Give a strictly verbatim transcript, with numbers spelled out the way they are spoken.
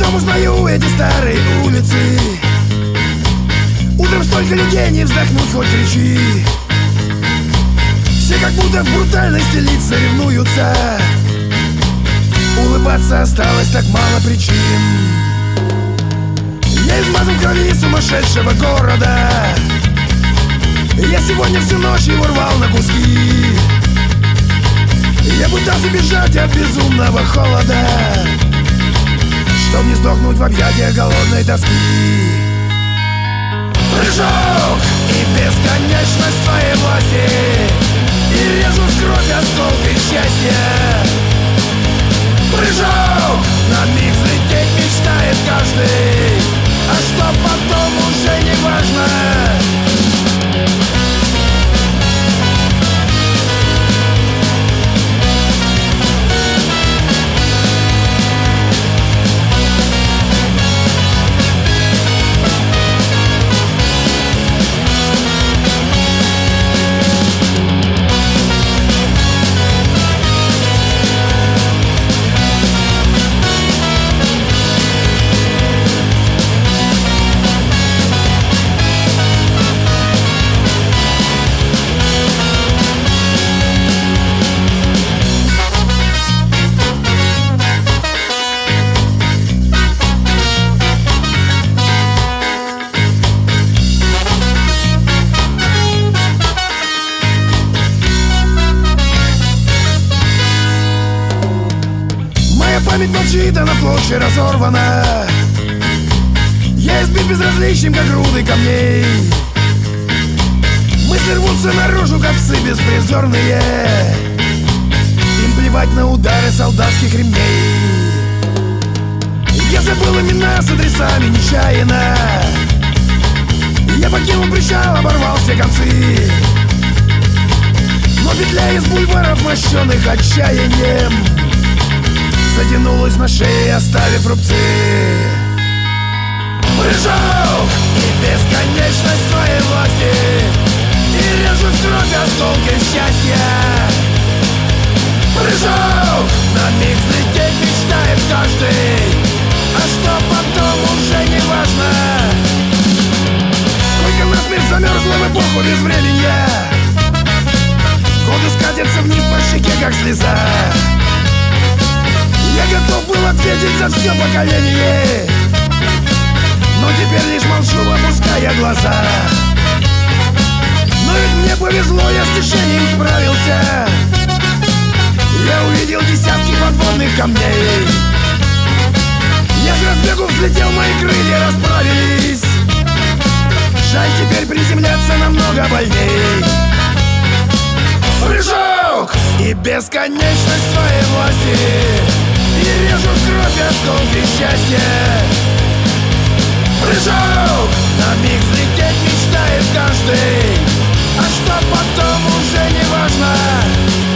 трудом узнаю эти старые улицы. Утром столько людей, не вздохнуть, хоть кричи. Все как будто в брутальности лица ревнуются. Улыбаться осталось так мало причин. Я измазан в крови сумасшедшего города. Я сегодня всю ночь его рвал на куски. Я пытался бежать от безумного холода, чтоб не сдохнуть в объятиях голодной тоски. Прыжок и бесконечность твоей власти, и режут в кровь осколки счастья. Прыжок, на миг взлететь мечтает каждый, а что потом уже не важно. Память молчит, она в клочья разорвана. Я избит безразличием, как груды камней. Мысли рвутся наружу, как псы беспризорные. Им плевать на удары солдатских ремней. Я забыл имена с адресами нечаянно. Я покинул причал, оборвал все концы. Но петля из бульваров, мощенных отчаянием, затянулась на шее, оставив рубцы. Прыжок и бесконечность твоей власти, и режут в кровь осколки счастья. Прыжок, на миг взлететь мечтает каждый, а что потом уже не важно. Сколько насмерть замерзло в эпоху безвременья. Годы скатятся вниз по щеке, как слеза. Я готов был ответить за все поколение, но теперь лишь молчу, опуская глаза. Но ведь мне повезло, я с тишиной справился. Я увидел десятки подводных камней. Я с разбегу взлетел, мои крылья расправились. Жаль, теперь приземляться намного больней. Прыжок и бесконечность твоей власти, и режут в кровь осколки счастья. Прыжок, на миг взлететь мечтает каждый, а что потом уже не важно.